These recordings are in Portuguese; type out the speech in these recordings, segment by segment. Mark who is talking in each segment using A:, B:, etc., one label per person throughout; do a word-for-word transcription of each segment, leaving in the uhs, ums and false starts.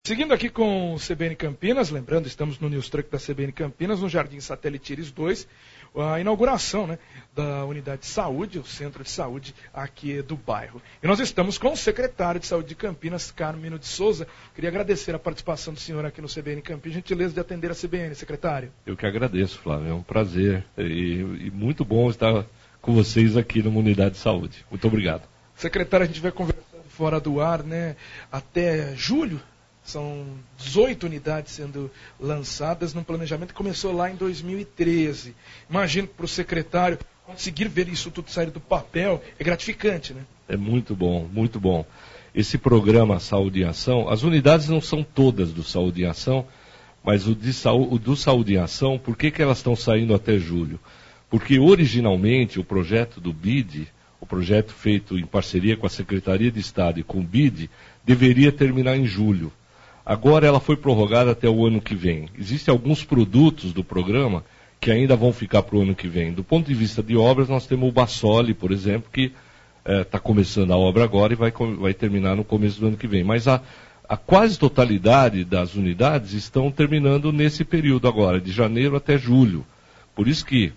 A: Seguindo aqui com o C B N Campinas, lembrando, estamos no News Truck da C B N Campinas, no Jardim Satélite Iris dois, a inauguração, né, da unidade de saúde, o centro de saúde aqui do bairro. E nós estamos com o secretário de Saúde de Campinas, Carmino de Souza. Queria agradecer a participação do senhor aqui no C B N Campinas, gentileza de atender a C B N, secretário.
B: Eu que agradeço, Flávio, é um prazer e, e muito bom estar com vocês aqui numa unidade de saúde. Muito obrigado.
A: Secretário, a gente vai conversando fora do ar, né, até julho. São dezoito unidades sendo lançadas num planejamento que começou lá em dois mil e treze. Imagino que para o secretário conseguir ver isso tudo sair do papel é gratificante, né?
B: É muito bom, muito bom. Esse programa Saúde em Ação, as unidades não são todas do Saúde em Ação, mas o, de saúde, o do Saúde em Ação, por que, que elas estão saindo até julho? Porque originalmente o projeto do B I D, o projeto feito em parceria com a Secretaria de Estado e com o B I D, deveria terminar em julho. Agora ela foi prorrogada até o ano que vem. Existem alguns produtos do programa que ainda vão ficar para o ano que vem. Do ponto de vista de obras, nós temos o Bassoli, por exemplo, que está eh, começando a obra agora e vai, vai terminar no começo do ano que vem. Mas a, a quase totalidade das unidades estão terminando nesse período agora, de janeiro até julho. Por isso que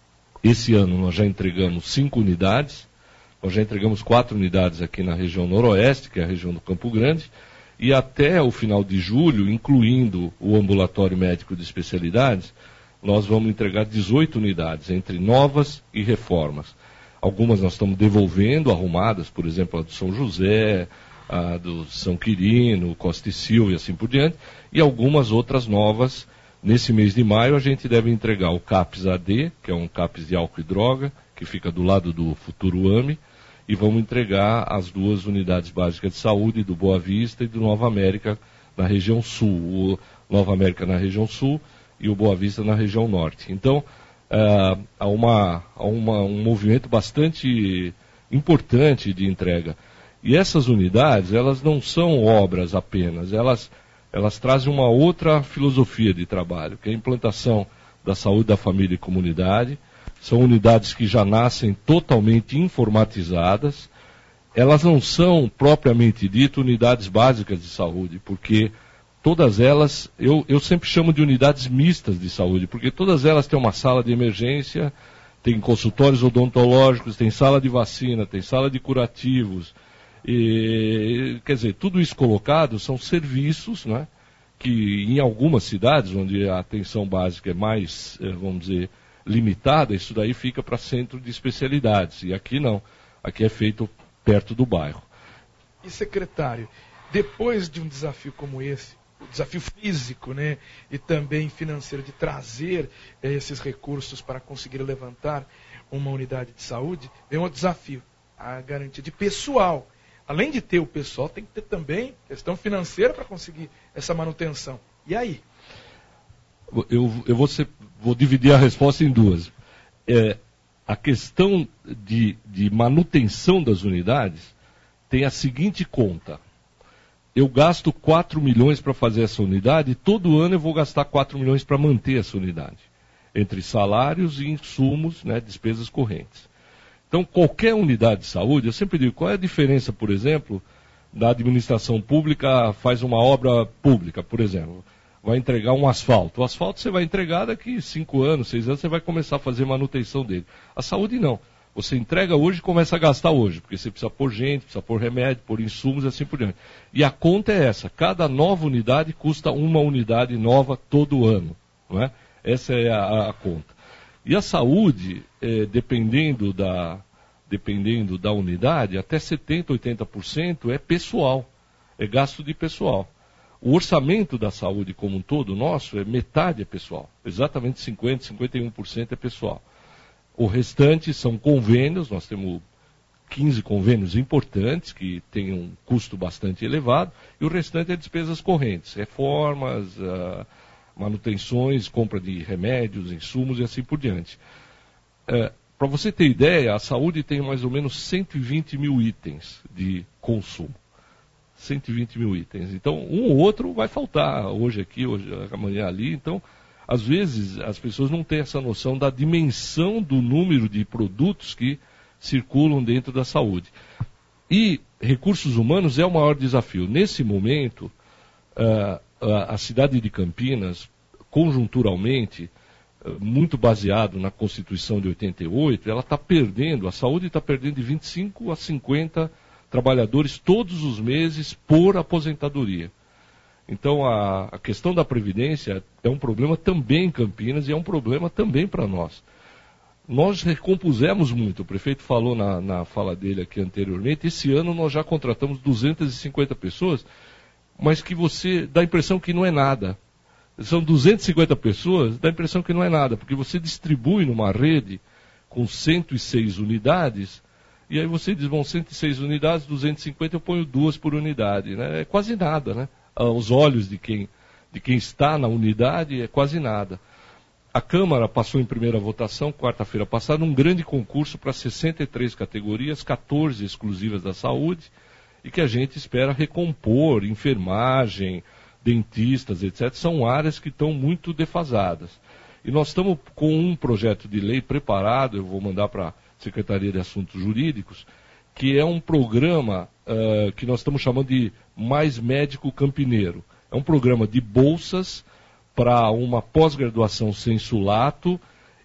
B: esse ano nós já entregamos cinco unidades, nós já entregamos quatro unidades aqui na região noroeste, que é a região do Campo Grande, e até o final de julho, incluindo o ambulatório médico de especialidades, nós vamos entregar dezoito unidades, entre novas e reformas. Algumas nós estamos devolvendo, arrumadas, por exemplo, a do São José, a do São Quirino, Costa e Silva e assim por diante, e algumas outras novas. Nesse mês de maio a gente deve entregar o CAPS A D, que é um CAPS de álcool e droga, que fica do lado do futuro AME, e vamos entregar as duas unidades básicas de saúde do Boa Vista e do Nova América na região sul. O Nova América na região sul e o Boa Vista na região norte. Então, uh, há, uma, há uma, um movimento bastante importante de entrega. E essas unidades, elas não são obras apenas, elas, elas trazem uma outra filosofia de trabalho, que é a implantação da saúde da família e comunidade. São unidades que já nascem totalmente informatizadas. Elas não são, propriamente dito, unidades básicas de saúde, porque todas elas, eu, eu sempre chamo de unidades mistas de saúde, porque todas elas têm uma sala de emergência, tem consultórios odontológicos, tem sala de vacina, tem sala de curativos. E, quer dizer, tudo isso colocado são serviços, né, que em algumas cidades, onde a atenção básica é mais, vamos dizer, limitada, isso daí fica para centro de especialidades. E aqui não. Aqui é feito perto do bairro.
A: E, secretário, depois de um desafio como esse, o desafio físico, né, e também financeiro de trazer eh, esses recursos para conseguir levantar uma unidade de saúde, vem um desafio, a garantia de pessoal. Além de ter o pessoal, tem que ter também questão financeira para conseguir essa manutenção. E aí?
B: Eu, eu vou, ser, vou dividir a resposta em duas. É, a questão de, de manutenção das unidades tem a seguinte conta. Eu gasto quatro milhões para fazer essa unidade e todo ano eu vou gastar quatro milhões para manter essa unidade. Entre salários e insumos, né, despesas correntes. Então, qualquer unidade de saúde, eu sempre digo, qual é a diferença, por exemplo, da administração pública faz uma obra pública, por exemplo, vai entregar um asfalto. O asfalto você vai entregar daqui cinco anos, seis anos, você vai começar a fazer manutenção dele. A saúde não. Você entrega hoje e começa a gastar hoje, porque você precisa pôr gente, precisa pôr remédio, pôr insumos e assim por diante. E a conta é essa, cada nova unidade custa uma unidade nova todo ano. Não é? Essa é a, a conta. E a saúde, é, dependendo, da, dependendo da unidade, até setenta por cento, oitenta por cento é pessoal, é gasto de pessoal. O orçamento da saúde como um todo nosso é metade é pessoal, exatamente cinquenta, cinquenta e um por cento é pessoal. O restante são convênios, nós temos quinze convênios importantes que têm um custo bastante elevado, e o restante é despesas correntes, reformas, uh, manutenções, compra de remédios, insumos e assim por diante. Uh, Para você ter ideia, a saúde tem mais ou menos cento e vinte mil itens de consumo. cento e vinte mil itens. Então, um ou outro vai faltar, hoje aqui, hoje, amanhã ali. Então, às vezes, as pessoas não têm essa noção da dimensão do número de produtos que circulam dentro da saúde. E recursos humanos é o maior desafio. Nesse momento, uh, a, a cidade de Campinas, conjunturalmente, uh, muito baseado na Constituição de oitenta e oito, ela está perdendo, a saúde está perdendo de vinte e cinco a cinquenta trabalhadores todos os meses por aposentadoria. Então, a, a questão da Previdência é um problema também em Campinas e é um problema também para nós. Nós recompusemos muito, o prefeito falou na, na fala dele aqui anteriormente, esse ano nós já contratamos duzentas e cinquenta pessoas, mas que você dá a impressão que não é nada. São duzentas e cinquenta pessoas, dá a impressão que não é nada, porque você distribui numa rede com cento e seis unidades, e aí você diz, bom, cento e seis unidades, duzentas e cinquenta, eu ponho duas por unidade, né? É quase nada, né? Aos olhos de quem, de quem está na unidade, é quase nada. A Câmara passou em primeira votação, quarta-feira passada, um grande concurso para sessenta e três categorias, quatorze exclusivas da saúde, e que a gente espera recompor, enfermagem, dentistas, etcétera. São áreas que estão muito defasadas. E nós estamos com um projeto de lei preparado, eu vou mandar para a Secretaria de Assuntos Jurídicos, que é um programa uh, que nós estamos chamando de Mais Médico Campineiro. É um programa de bolsas para uma pós-graduação sensulato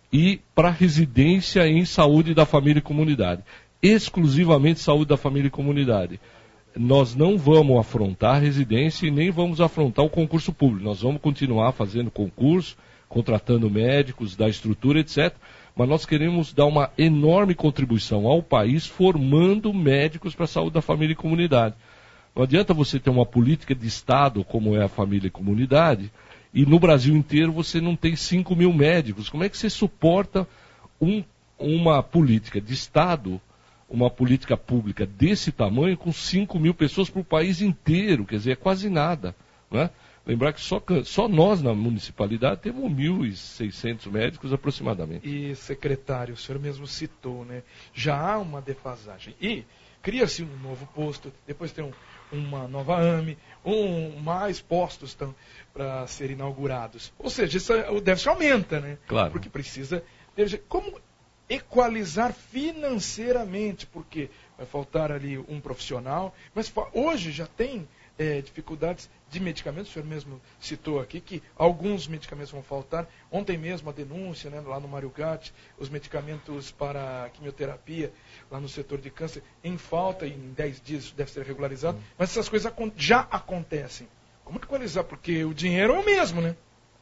B: e para residência em saúde da família e comunidade. Exclusivamente saúde da família e comunidade. Nós não vamos afrontar a residência e nem vamos afrontar o concurso público. Nós vamos continuar fazendo concurso, contratando médicos da estrutura, etcétera. Mas nós queremos dar uma enorme contribuição ao país formando médicos para a saúde da família e comunidade. Não adianta você ter uma política de Estado como é a família e comunidade e no Brasil inteiro você não tem cinco mil médicos. Como é que você suporta um, uma política de Estado, uma política pública desse tamanho com cinco mil pessoas para o país inteiro? Quer dizer, é quase nada, não é? Lembrar que só, só nós na municipalidade temos mil e seiscentos médicos aproximadamente.
A: E, secretário, o senhor mesmo citou, né? Já há uma defasagem. E cria-se um novo posto, depois tem um, uma nova A M E, um, mais postos para serem inaugurados. Ou seja, isso, o déficit aumenta, né?
B: Claro.
A: Porque precisa ter... Como equalizar financeiramente? Porque vai faltar ali um profissional, mas hoje já tem... É, dificuldades de medicamentos, o senhor mesmo citou aqui que alguns medicamentos vão faltar. Ontem mesmo a denúncia, né, lá no Mário Gatti, os medicamentos para quimioterapia, lá no setor de câncer, em falta, e em dez dias isso deve ser regularizado, hum. mas essas coisas já acontecem. Como equalizar? Porque o dinheiro é o mesmo, né?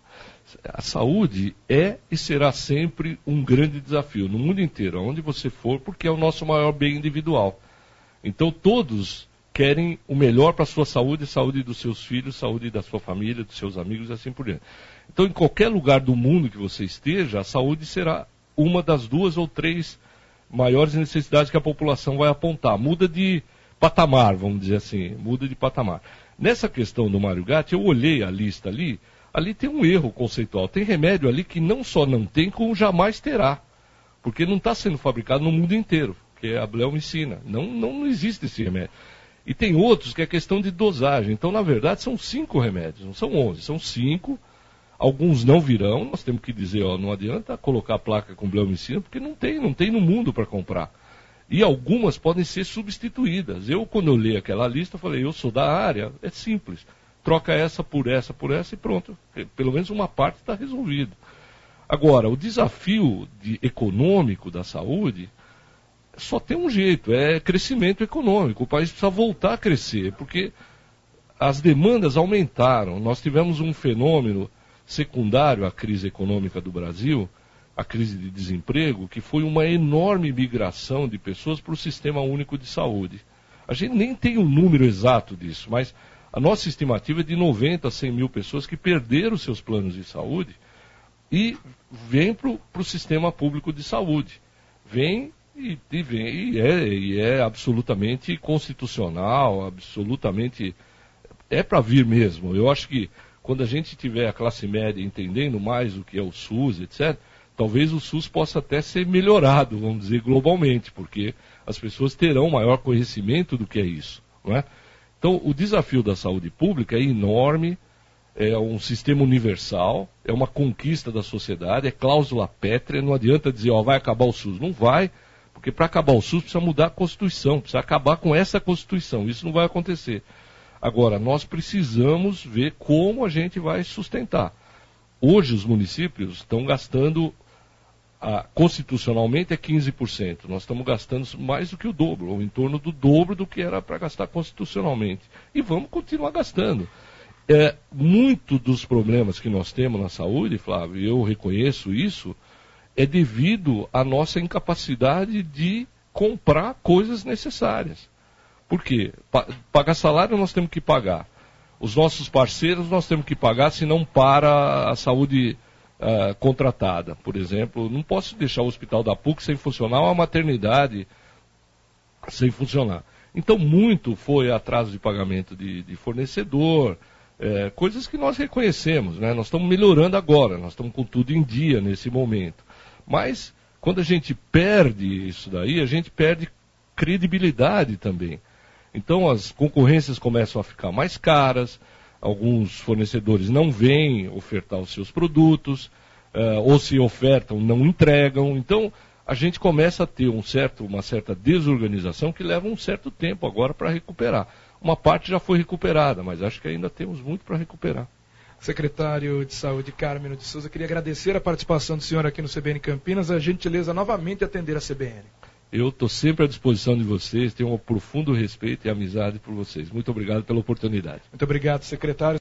B: A saúde é e será sempre um grande desafio no mundo inteiro, aonde você for, porque é o nosso maior bem individual. Então todos querem o melhor para a sua saúde, saúde dos seus filhos, saúde da sua família, dos seus amigos e assim por diante. Então, em qualquer lugar do mundo que você esteja, a saúde será uma das duas ou três maiores necessidades que a população vai apontar. Muda de patamar, vamos dizer assim, muda de patamar. Nessa questão do Mário Gatti, eu olhei a lista ali, ali tem um erro conceitual. Tem remédio ali que não só não tem, como jamais terá. Porque não está sendo fabricado no mundo inteiro, que é a bleomicina. Não, não, não existe esse remédio. E tem outros que é questão de dosagem. Então, na verdade, são cinco remédios, não são onze, são cinco. Alguns não virão, nós temos que dizer, ó, não adianta colocar a placa com bleomicina, porque não tem, não tem no mundo para comprar. E algumas podem ser substituídas. Eu, quando eu li aquela lista, falei, eu sou da área, é simples. Troca essa por essa, por essa e pronto. Pelo menos uma parte está resolvida. Agora, o desafio de, econômico da saúde... só tem um jeito, é crescimento econômico. O país precisa voltar a crescer, porque as demandas aumentaram. Nós tivemos um fenômeno secundário à crise econômica do Brasil, a crise de desemprego, que foi uma enorme migração de pessoas para o Sistema Único de Saúde. A gente nem tem um número exato disso, mas a nossa estimativa é de noventa a cem mil pessoas que perderam seus planos de saúde e vêm para o Sistema Público de Saúde. Vêm E, e, vem, e, é, e é absolutamente constitucional, absolutamente... É para vir mesmo. Eu acho que quando a gente tiver a classe média entendendo mais o que é o SUS, etcétera, talvez o SUS possa até ser melhorado, vamos dizer, globalmente, porque as pessoas terão maior conhecimento do que é isso, não é? Então, o desafio da saúde pública é enorme, é um sistema universal, é uma conquista da sociedade, é cláusula pétrea, não adianta dizer, ó, vai acabar o SUS. Não vai, porque para acabar o SUS precisa mudar a Constituição, precisa acabar com essa Constituição, isso não vai acontecer. Agora, nós precisamos ver como a gente vai sustentar. Hoje os municípios estão gastando, ah, constitucionalmente é quinze por cento. Nós estamos gastando mais do que o dobro, ou em torno do dobro do que era para gastar constitucionalmente. E vamos continuar gastando. É, muito dos problemas que nós temos na saúde, Flávio, eu reconheço isso, é devido à nossa incapacidade de comprar coisas necessárias. Por quê? Pa- pagar salário nós temos que pagar. Os nossos parceiros nós temos que pagar, senão para a saúde uh, contratada. Por exemplo, não posso deixar o hospital da P U C sem funcionar, ou a maternidade sem funcionar. Então, muito foi atraso de pagamento de, de fornecedor, é, coisas que nós reconhecemos, né? Nós estamos melhorando agora, nós estamos com tudo em dia nesse momento. Mas, quando a gente perde isso daí, a gente perde credibilidade também. Então, as concorrências começam a ficar mais caras, alguns fornecedores não vêm ofertar os seus produtos, uh, ou se ofertam, não entregam. Então, a gente começa a ter um certo, uma certa desorganização que leva um certo tempo agora para recuperar. Uma parte já foi recuperada, mas acho que ainda temos muito para recuperar.
A: Secretário de Saúde, Carmeno de Souza, queria agradecer a participação do senhor aqui no C B N Campinas, a gentileza novamente de atender a C B N.
B: Eu estou sempre à disposição de vocês, tenho um profundo respeito e amizade por vocês. Muito obrigado pela oportunidade.
A: Muito obrigado, secretário.